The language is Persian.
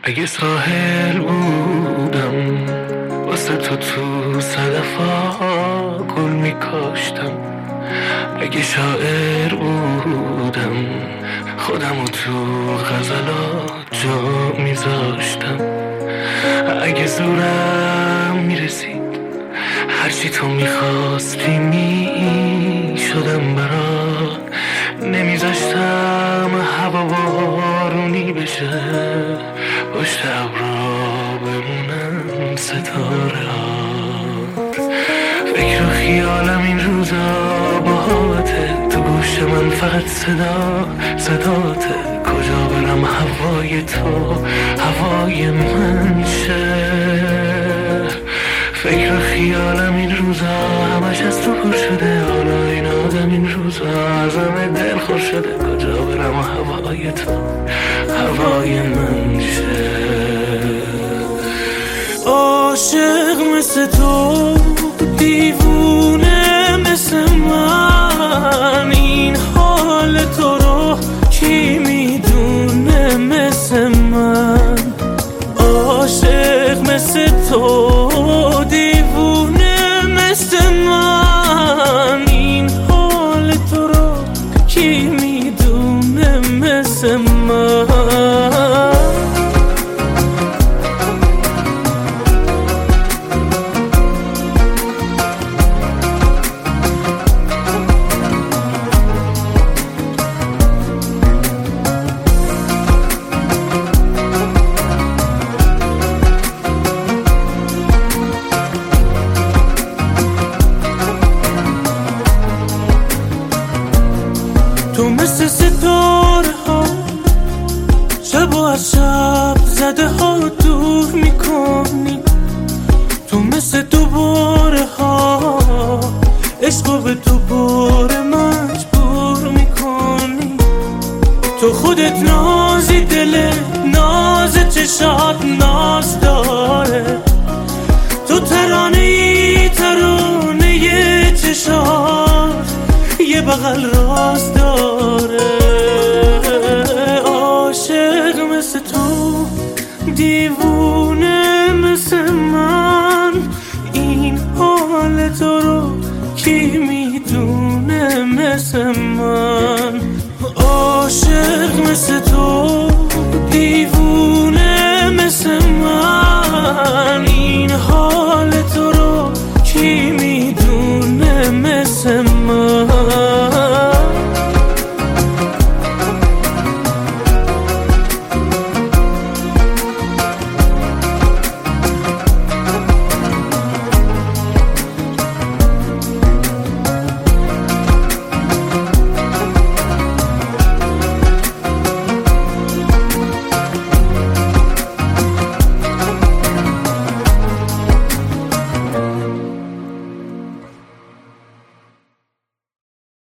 اگه ساحل بودم واسه تو صدفا گل میکاشتم، اگه شاعر بودم خودمو تو غزلات جا میذاشتم، اگه زورم میرسید هرچی تو میخواستی میشدم برات، نمیذاشتم هوا بارونی بشه پشت ابرا بمونم ستاره ها. فکر و خیالم این روزا باهاته، تو گوش من فقط صداته، کجا برم هوای تو هوای من شه. فکر و خیالم این روزا همش از تو پر شده، حالا این آدم این روزا ازم دل خور شده، کجا برم هوای تو هوای من شه. عاشق مثل تو دیوونه مثل من، این حال تو رو کی میدونه مثل من. عاشق مثل تو دیوونه مثل من، این حال تو رو کی میدونه مثل من. تو مثل ستاره ها شب و از شب زده ها دور میکنی، تو مثل دوباره ها عشق به دوباره مجبور میکنی. تو خودت نازی، دل ناز چشات ناز داره، تو ترانه چشات یه بغل راست داره. عاشق مثل تو دیوونه مثل من، این حال تو رو کی میدونه مثل من. عاشق مثل تو